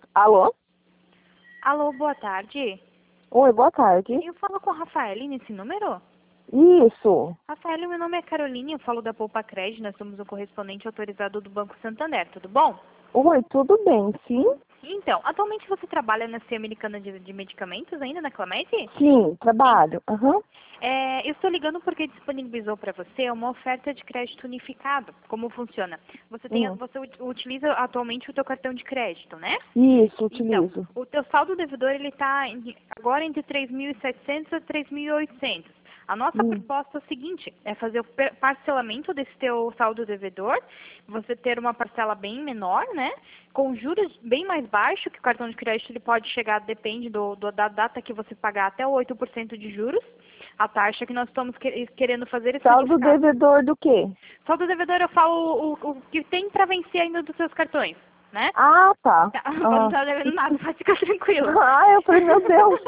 Alô? Alô, boa tarde. Oi, boa tarde. Eu falo com a Rafaele nesse número? Isso. Rafaele, meu nome é Caroline, eu falo da Poupa Crédito, nós somos o correspondente autorizado do Banco Santander, tudo bom? Oi, tudo bem, sim? Então, atualmente você trabalha na CIA Americana de Medicamentos ainda, na Clamete? Sim, trabalho. Aham. Eu estou ligando porque disponibilizou para você uma oferta de crédito unificado. Como funciona? Hum. Você utiliza atualmente o teu cartão de crédito, né? Isso, Então, utilizo. o teu saldo devedor ele está agora entre 3.700 a 3.800. A nossa Hum. proposta é o seguinte, é fazer o parcelamento desse teu saldo devedor, você ter uma parcela bem menor, né? Com juros bem mais baixos, que o cartão de crédito ele pode chegar, depende da data que você pagar, até 8% de juros. A taxa que nós estamos querendo fazer é Saldo unificado. devedor do quê? Saldo devedor eu falo o que tem para vencer ainda dos seus cartões, né? Ah, tá. Não Ah. está devendo nada, pode ficar tranquila. Ah, eu falei, meu Deus.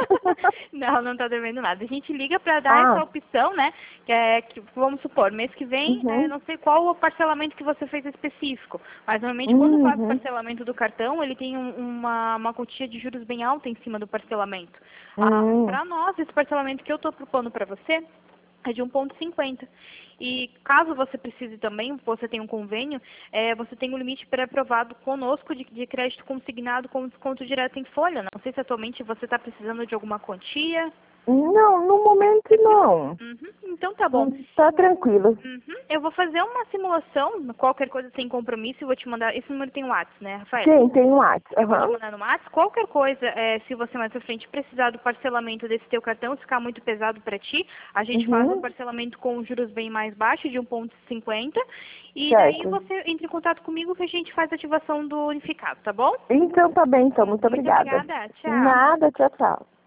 Não está devendo nada. A gente liga para dar Ah. essa opção, né? Que, vamos supor, mês que vem, Uhum. não sei qual o parcelamento que você fez específico, mas normalmente quando faz o Uhum. parcelamento do cartão, ele tem uma quantia de juros bem alta em cima do parcelamento. Hum. Para nós, esse parcelamento que eu estou propondo para você é de 1,50. E caso você precise também, você tem um convênio, você tem um limite pré-aprovado conosco de crédito consignado com desconto direto em folha. Não sei se atualmente você está precisando de alguma quantia. Não, no momento não. Uhum, então tá bom. Tá tranquilo. Uhum, eu vou fazer uma simulação, qualquer coisa sem compromisso, e vou te mandar. Esse número tem WhatsApp, né, Rafael? Tem um WhatsApp. Eu vou te Aham. mandar no WhatsApp. Qualquer coisa, se você mais pra frente precisar do parcelamento desse teu cartão, se ficar muito pesado para ti, a gente faz o Uhum. parcelamento com juros bem mais baixos, de 1,50. E daí Certo. você entra em contato comigo que a gente faz a ativação do unificado, tá bom? Então tá bem, então. Muito Muito obrigada. obrigada. Tchau. Nada, tchau, tchau.